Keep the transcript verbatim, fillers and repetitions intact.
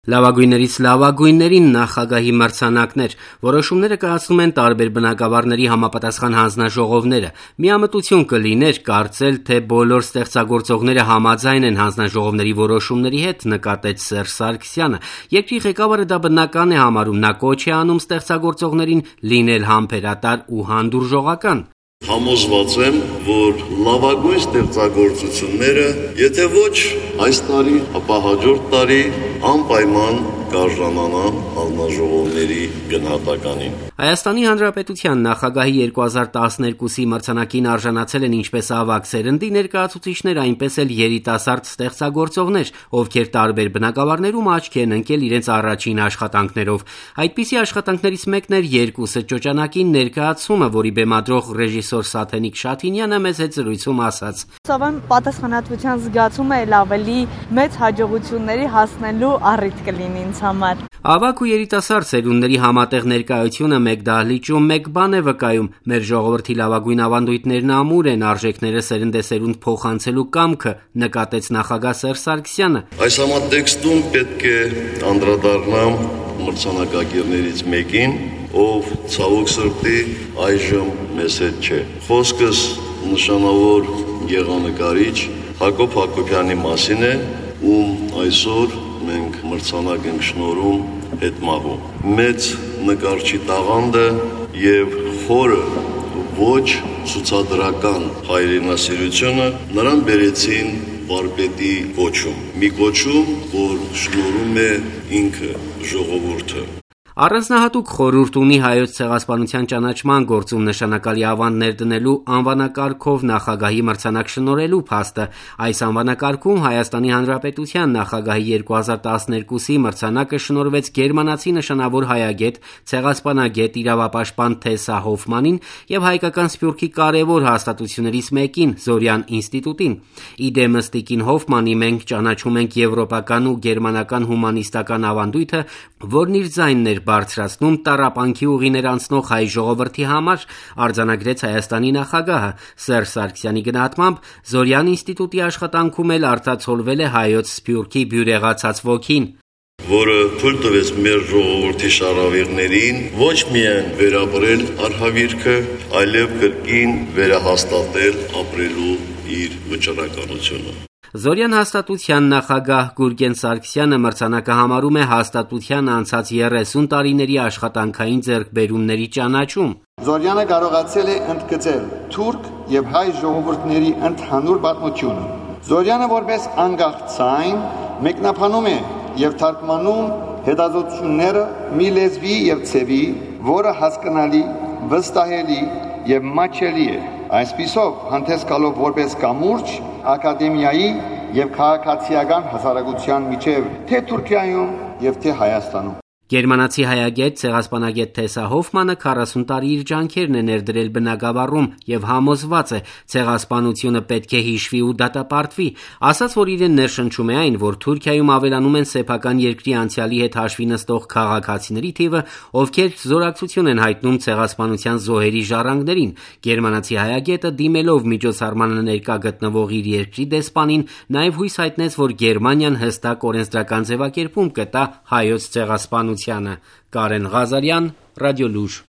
Լավագույններից լավագույններին նախագահի մրցանակներ, որոշումները կայացնում են տարբեր բնագավառների համապատասխան հանձնաժողովները։ Միամտություն կլիներ կարծել, թե բոլոր ստեղծագործողները համաձայն են հանձնաժողովների որոշումների հետ, նկատեց Սերժ Սարգսյանը։ Երկրի ղեկավարը դա բնական է համարում, նա կոչ է անում ստեղծագործողներին լինել համբերատար ու հանդուրժողական։ Համոզված եմ, որ լավագույն ստեղծագործությունները, եթե ոչ այս տարի, ապա հաջորդ տարի անպայման կարժանանան հանձնաժողովների գնահատականին։ Հայաստանի Հանրապետության նախագահի երկու հազար տասներկուսի մրցանակին արժանացել են ինչպես ավագ սերնդի ներկայացուցիչներ, այնպես էլ երիտասարդ ստեղծագործողներ, ովքեր տարբեր բնագավառներում աչքի են ընկել իրենց առաջին աշխատանքներով։ Այդպիսի աշխատանքներից մեկն էր երկուսը ճոճանակին ներկայացումը, որի բեմադրող ռեժիսոր Սաթենիկ Շաթինյանը մեծ հետ զրույցում ասաց. Սովան պատասխանատվության զգացումը էլ ավելի մեծ հաջողությունների հասնելու առիթ կլինի ինձ համար։ Ավագ ու երիտասարդ սերունդների համատեղ ներկայությունը մեկ դահլիճում մեկ բան է վկայում։ Մեր ժողովրդի լավագույն ավանդույթներն ամուր են, արժեքները սերնդեսերունդ փոխանցելու կամքը, նկատեց նախագահ Սերժ Սարգսյանը։ Այս համատեքստում պետք է անդրադառնամ մրցանակակիրներից մեկին, ով ցավոք սրտի այժմ մեզ հետ չէ։ Խոսքս նշանավոր գեղանկարիչ Հակոբ Հակոբյանի մասին է, ում այսօր մենք մրցանակ ենք շնորհում հետմահու։ Մեծ նկարչի տաղանդը եւ խորը ոչ ցուցադրական հայրենասիրությունը նրան բերեցին վարպետի կոչում։ Մի կոչում, որ շնորհում է ինքը ժողովուրդը։ Առանձնահատուկ խորհուրդ ունի Հայոց ցեղասպանության ճանաչման գործում նշանակալի ավանդ ներդնելու անվանակարգով նախագահի մրցանակ շնորհելու փաստը։ Այս անվանակարգում Հայաստանի Հանրապետության նախագահի երկու հազար տասներկուսի մրցանակը շնորհվեց գերմանացի նշանավոր հայագետ, ցեղասպանագետ, իրավապաշտպան Թեսա Հոֆմանին եւ հայկական Սփյուռքի կարևոր հաստատություններից մեկին՝ Զորյան ինստիտուտին։ Իդեմս տիկին Հոֆմանի մենք ճանաչում ենք եվրոպական ու գերմանական հումանիստական ավանդույթը, որն իր ձայնն էր բարձրացնում տառապանքի ուղիներ անցնող հայ ժողովրդի համար, արձանագրեց Հայաստանի նախագահը։ Սերժ Սարգսյանի գնահատմամբ Զորյան ինստիտուտի աշխատանքում էլ արտացոլվել է հայոց Սփյուռքի բյուրեղացած ոգին, որը թույլ տվեց մեր ժողովրդի շարավիղներին ոչ միայն վերապրել արհավիրքը, այլև կրկին վերահաստատել ապրելու իր վճռականությունը։ Զորյան հաստատության նախագահ Գուրգեն Սարգսյանը մրցանակը համարում է հաստատության անցած երեսուն տարիների աշխատանքային ձեռքբերումների ճանաչում։ Զորյանը կարողացել է ընդգծել թուրք եւ հայ ժողովուրդների ընդհանուր պատմությունը։ Զորյանը որպես անկախ ցայն մեկնաբանում է եւ թարգմանում հետազոտությունները մի լեզվի եւ ցևի, որը հասկանալի, վստահելի եւ մատչելի է։ Այսպիսով, հանդես գալով որպես կամուրջ ակադեմիայի եւ քաղաքացիական հասարակության միջև թե Թուրքիայում եւ թե Հայաստանում։ Գերմանացի հայագետ, ցեղասպանագետ Թեսա Հոֆմանը քառասուն տարի իր ջանքերն է ներդրել բնագավառում եւ համոզված է, ցեղասպանությունը պետք է հիշվի ու դատապարտվի։ Ասաց, որ իրեն ներշնչում է այն, որ Թուրքիայում ավելանում են սեփական երկրի անցյալի հետ հաշվի նստող քաղաքացիների թիվը, ովքեր զորակցություն են հայտնում ցեղասպանության զոհերի ժառանգներին։ Գերմանացի հայագետը դիմելով միջոցառմանը ներկա գտնվող իր երկրի դեսպանին նաեւ հույս հայտնեց, որ Գերմանիան հստակ օրենսդրական ձևակերպում կտա հայոց ցեղասպանության Կարեն Ղազարյան, Ռադիոլուր։